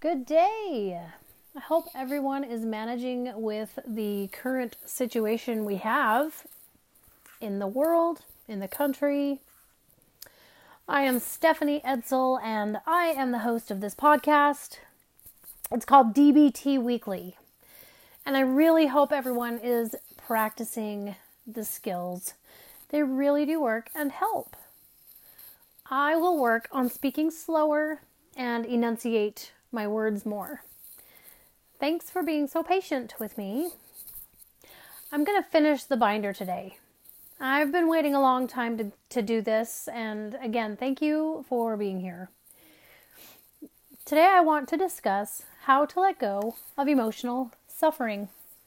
Good day. I hope everyone is managing with the current situation we have in the world, in the country. I am Stephanie Edsel, and I am the host of this podcast. It's called DBT Weekly, and I really hope everyone is practicing the skills. They really do work and help. I will work on speaking slower and enunciate my words more. Thanks for being so patient with me. I'm going to finish the binder today. I've been waiting a long time to do this, and again, thank you for being here. Today I want to discuss how to let go of emotional suffering.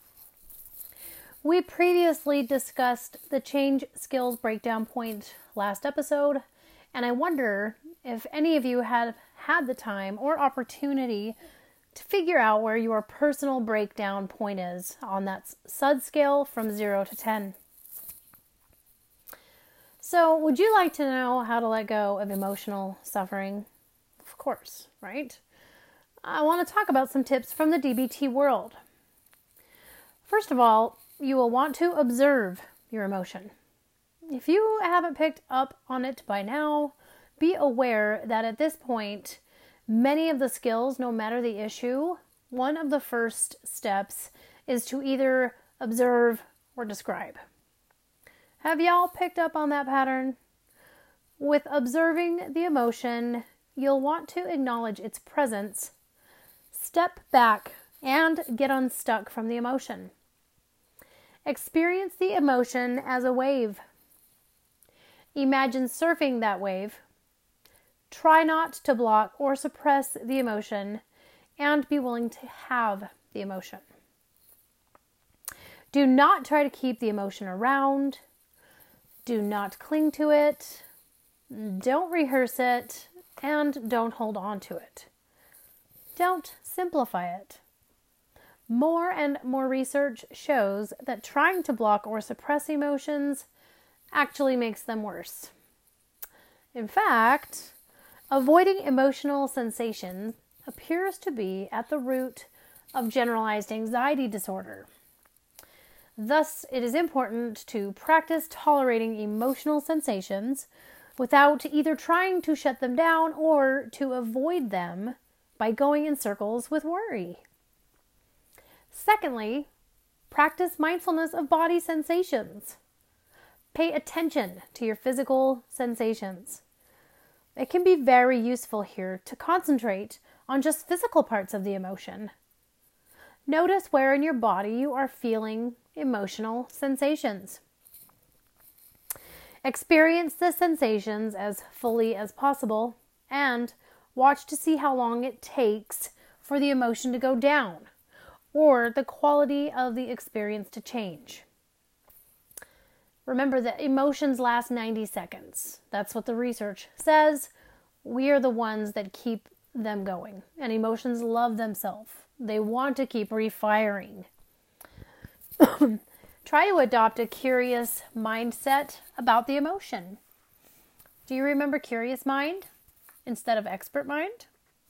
We previously discussed the change skills breakdown point last episode, and I wonder if any of you have had the time or opportunity to figure out where your personal breakdown point is on that SUD scale from 0 to 10. So, would you like to know how to let go of emotional suffering? Of course, right? I want to talk about some tips from the DBT world. First of all, you will want to observe your emotion. If you haven't picked up on it by now, be aware that at this point, many of the skills, no matter the issue, one of the first steps is to either observe or describe. Have y'all picked up on that pattern? With observing the emotion, you'll want to acknowledge its presence, step back, and get unstuck from the emotion. Experience the emotion as a wave. Imagine surfing that wave. Try not to block or suppress the emotion, and be willing to have the emotion. Do not try to keep the emotion around. Do not cling to it. Don't rehearse it, and don't hold on to it. Don't simplify it. More and more research shows that trying to block or suppress emotions actually makes them worse. In fact, avoiding emotional sensation appears to be at the root of generalized anxiety disorder. Thus, it is important to practice tolerating emotional sensations without either trying to shut them down or to avoid them by going in circles with worry. Secondly, practice mindfulness of body sensations. Pay attention to your physical sensations. It can be very useful here to concentrate on just physical parts of the emotion. Notice where in your body you are feeling emotional sensations. Experience the sensations as fully as possible and watch to see how long it takes for the emotion to go down or the quality of the experience to change. Remember that emotions last 90 seconds. That's what the research says. We are the ones that keep them going. And emotions love themselves. They want to keep refiring. Try to adopt a curious mindset about the emotion. Do you remember curious mind instead of expert mind?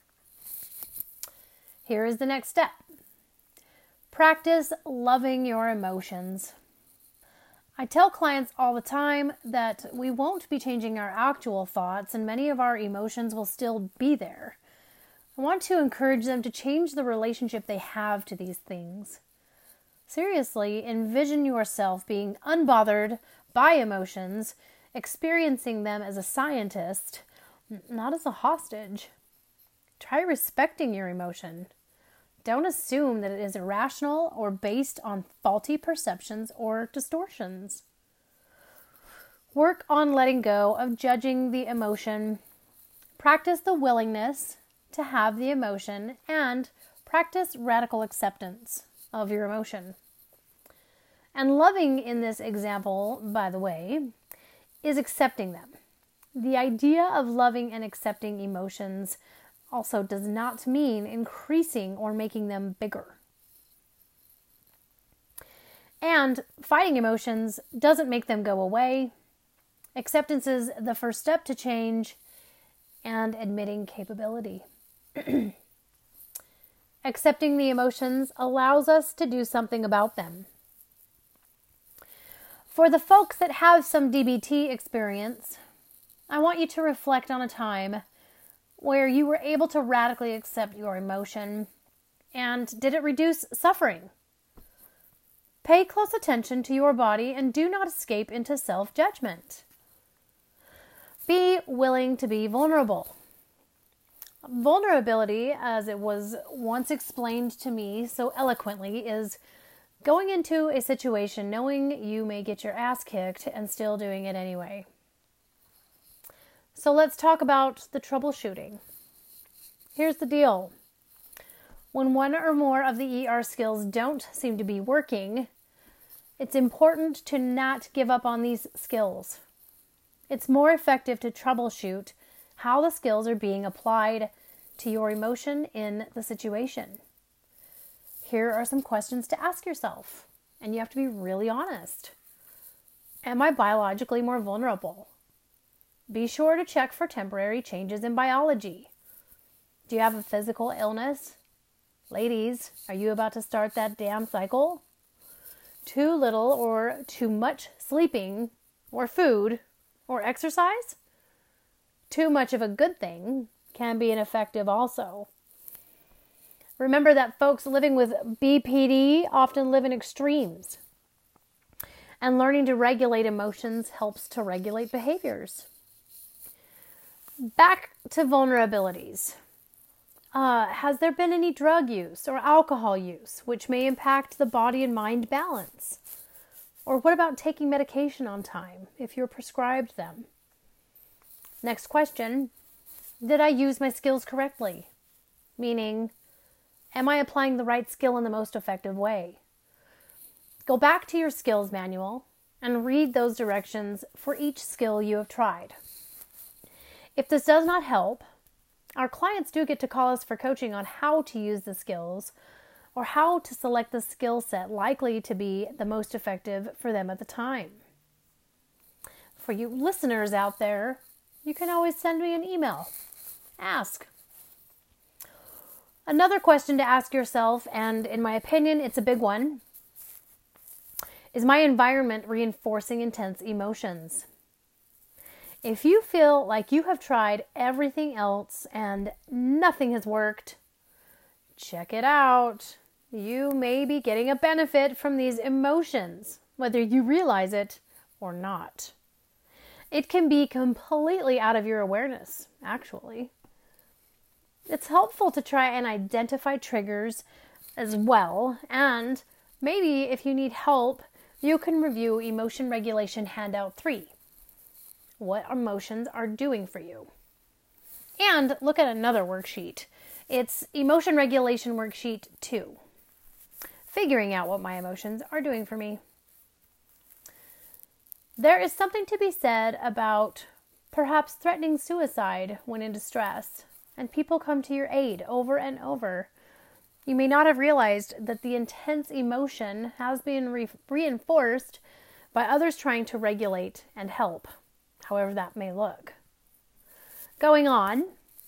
Here is the next step. Practice loving your emotions. I tell clients all the time that we won't be changing our actual thoughts and many of our emotions will still be there. I want to encourage them to change the relationship they have to these things. Seriously, envision yourself being unbothered by emotions, experiencing them as a scientist, not as a hostage. Try respecting your emotion. Don't assume that it is irrational or based on faulty perceptions or distortions. Work on letting go of judging the emotion. Practice the willingness to have the emotion and practice radical acceptance of your emotion. And loving in this example, by the way, is accepting them. The idea of loving and accepting emotions also does not mean increasing or making them bigger. And fighting emotions doesn't make them go away. Acceptance is the first step to change and admitting capability. Accepting the emotions allows us to do something about them. For the folks that have some DBT experience, I want you to reflect on a time where you were able to radically accept your emotion, and did it reduce suffering? Pay close attention to your body and do not escape into self-judgment. Be willing to be vulnerable. Vulnerability, as it was once explained to me so eloquently, is going into a situation knowing you may get your ass kicked and still doing it anyway. So let's talk about the troubleshooting. Here's the deal. When one or more of the ER skills don't seem to be working, it's important to not give up on these skills. It's more effective to troubleshoot how the skills are being applied to your emotion in the situation. Here are some questions to ask yourself, and you have to be really honest. Am I biologically more vulnerable? Be sure to check for temporary changes in biology. Do you have a physical illness? Ladies, are you about to start that damn cycle? Too little or too much sleeping or food or exercise? Too much of a good thing can be ineffective also. Remember that folks living with BPD often live in extremes. And learning to regulate emotions helps to regulate behaviors. Back to vulnerabilities. Has there been any drug use or alcohol use which may impact the body and mind balance? Or what about taking medication on time if you're prescribed them? Next question, did I use my skills correctly? Meaning, am I applying the right skill in the most effective way? Go back to your skills manual and read those directions for each skill you have tried. If this does not help, our clients do get to call us for coaching on how to use the skills or how to select the skill set likely to be the most effective for them at the time. For you listeners out there, you can always send me an email. Ask. Another question to ask yourself, and in my opinion, it's a big one, is my environment reinforcing intense emotions? If you feel like you have tried everything else and nothing has worked, check it out. You may be getting a benefit from these emotions, whether you realize it or not. It can be completely out of your awareness, actually. It's helpful to try and identify triggers as well, and maybe if you need help, you can review Emotion Regulation Handout 3. What emotions are doing for you. And look at another worksheet. It's Emotion Regulation Worksheet 2. Figuring out what my emotions are doing for me. There is something to be said about perhaps threatening suicide when in distress, and people come to your aid over and over. You may not have realized that the intense emotion has been reinforced by others trying to regulate and help, however that may look. Going on,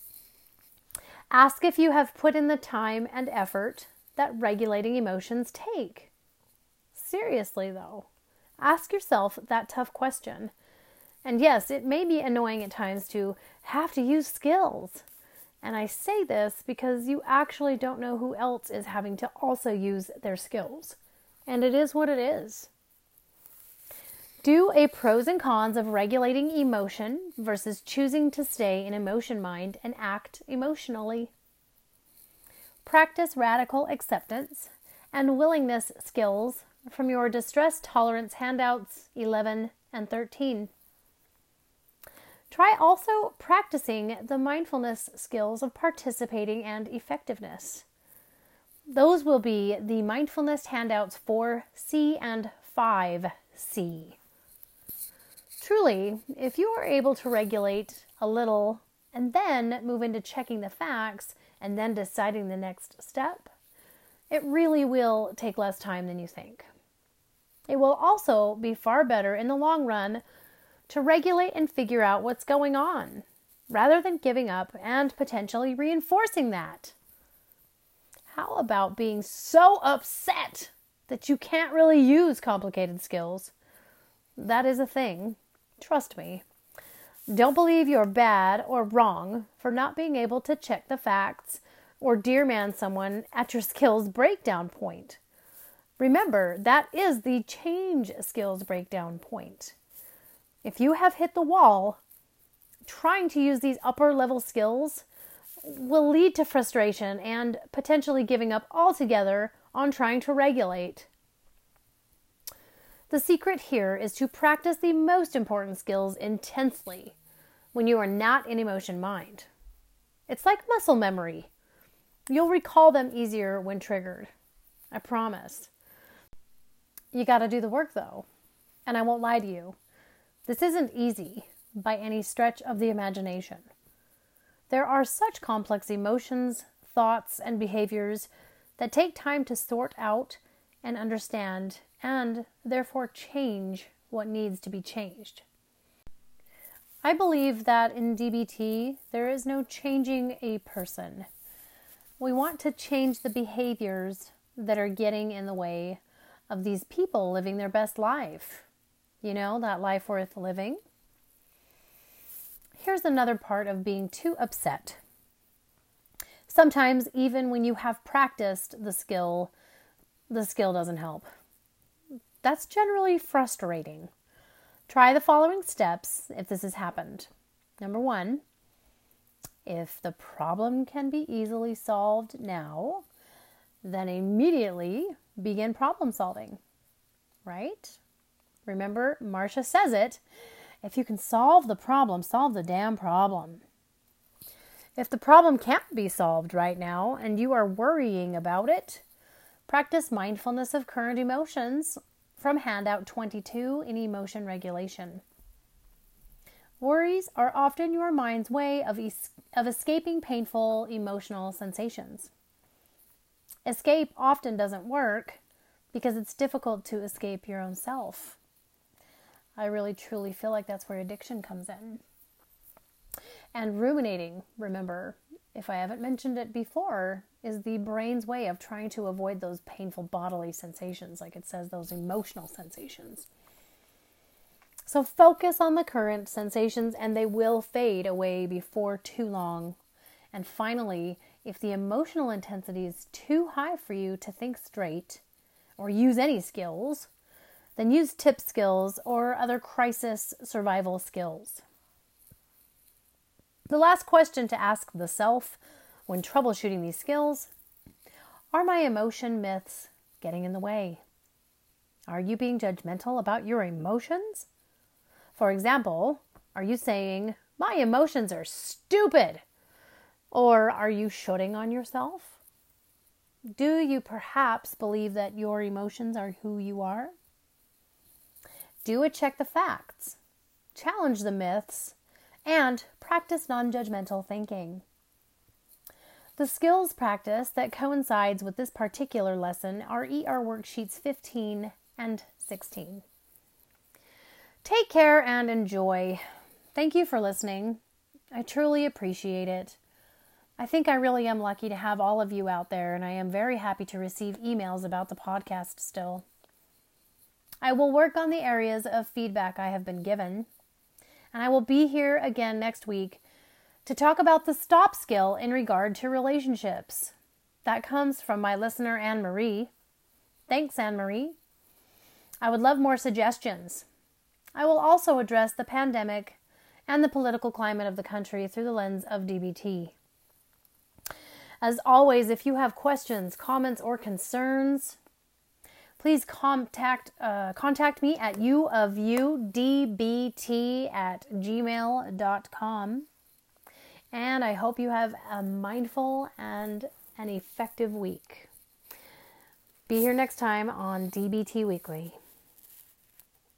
ask if you have put in the time and effort that regulating emotions take. Seriously though, ask yourself that tough question. And yes, it may be annoying at times to have to use skills. And I say this because you actually don't know who else is having to also use their skills. And it is what it is. Do a pros and cons of regulating emotion versus choosing to stay in emotion mind and act emotionally. Practice radical acceptance and willingness skills from your distress tolerance handouts 11 and 13. Try also practicing the mindfulness skills of participating and effectiveness. Those will be the mindfulness handouts 4C and 5C. Truly, if you are able to regulate a little and then move into checking the facts and then deciding the next step, it really will take less time than you think. It will also be far better in the long run to regulate and figure out what's going on, rather than giving up and potentially reinforcing that. How about being so upset that you can't really use complicated skills? That is a thing. Trust me. Don't believe you're bad or wrong for not being able to check the facts or dear man someone at your skills breakdown point. Remember, that is the change skills breakdown point. If you have hit the wall, trying to use these upper level skills will lead to frustration and potentially giving up altogether on trying to regulate. The secret here is to practice the most important skills intensely when you are not in emotion mind. It's like muscle memory. You'll recall them easier when triggered. I promise. You got to do the work though. And I won't lie to you. This isn't easy by any stretch of the imagination. There are such complex emotions, thoughts, and behaviors that take time to sort out and understand and therefore change what needs to be changed. I believe that in DBT, there is no changing a person. We want to change the behaviors that are getting in the way of these people living their best life. You know, that life worth living. Here's another part of being too upset. Sometimes even when you have practiced the skill doesn't help. That's generally frustrating. Try the following steps if this has happened. Number 1, if the problem can be easily solved now, then immediately begin problem solving, right? Remember, Marcia says it, if you can solve the problem, solve the damn problem. If the problem can't be solved right now and you are worrying about it, practice mindfulness of current emotions from handout 22 in emotion regulation. Worries are often your mind's way of escaping painful emotional sensations. Escape often doesn't work because it's difficult to escape your own self. I really truly feel like that's where addiction comes in. And ruminating, remember, if I haven't mentioned it before, is the brain's way of trying to avoid those painful bodily sensations, like it says, those emotional sensations. So focus on the current sensations and they will fade away before too long. And finally, if the emotional intensity is too high for you to think straight or use any skills, then use tip skills or other crisis survival skills. The last question to ask the self when troubleshooting these skills: are my emotion myths getting in the way? Are you being judgmental about your emotions? For example, are you saying, my emotions are stupid? Or are you shooting on yourself? Do you perhaps believe that your emotions are who you are? Do a check the facts, challenge the myths, and practice non-judgmental thinking. The skills practice that coincides with this particular lesson are ER worksheets 15 and 16. Take care and enjoy. Thank you for listening. I truly appreciate it. I think I really am lucky to have all of you out there, and I am very happy to receive emails about the podcast still. I will work on the areas of feedback I have been given, and I will be here again next week to talk about the stop skill in regard to relationships. That comes from my listener, Anne-Marie. Thanks, Anne-Marie. I would love more suggestions. I will also address the pandemic and the political climate of the country through the lens of DBT. As always, if you have questions, comments, or concerns, please contact me at uofudbt@gmail.com. And I hope you have a mindful and an effective week. Be here next time on DBT Weekly.